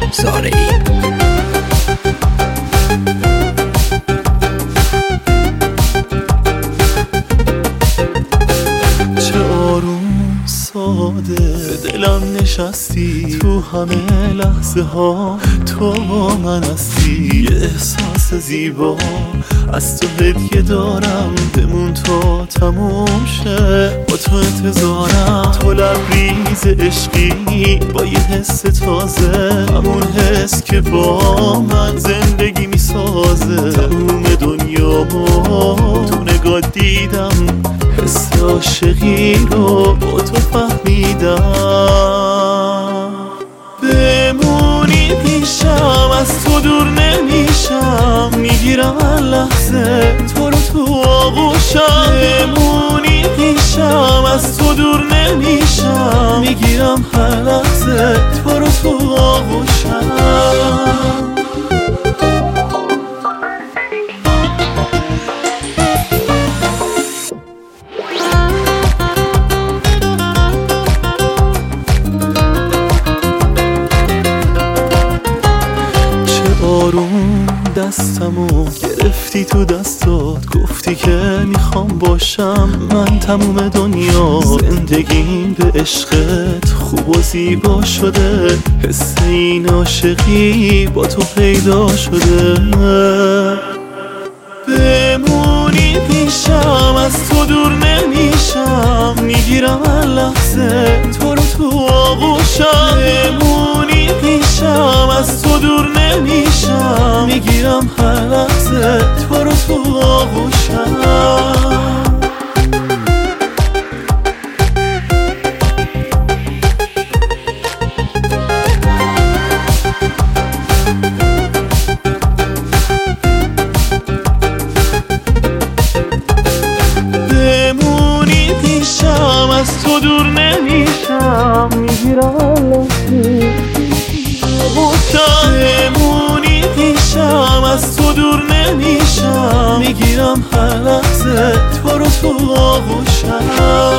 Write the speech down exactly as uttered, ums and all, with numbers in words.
زارعی. چه آروم ساده به دلم نشستی، تو همه لحظه ها تو با من هستی. یه احساس زیبا از تو هدیه دارم، بمون تا تموم شه با تو انتظارم. تو لبریز عشقی با یه حس تازه، همون حس که با من زندگی میسازه. تموم دنیا تو نگاه دیدم، حس عاشقی رو با تو فهمیدم. بمونی پیشم از تو دور نمیشم، میگیرم هر لحظه تو رو تو آغوشم. بمونی پیشم از تو دور نمیشم، میگیرم هر لحظه تو رو تو آغوشم. آروم دستمو گرفتی تو دستات، گفتی که میخوام باشم من تموم دنیا. زندگیم به عشقت خوب و زیبا شده، حس این عاشقی با تو پیدا شده. بمونی پیشم از تو دور نمیشم، میگیرم هر لحظه تو رو تو آغوشم. بمونی پیشم از تو دور نمیشم، میگیرم هر لحظه تو رو تو آغوشم. بمونی پیشم از تو دور نمیشم، میگیرم لحظه بمونی پیشم از تو دور نمیشم، میگیرم هر لحظه تو رو تو آغوشم.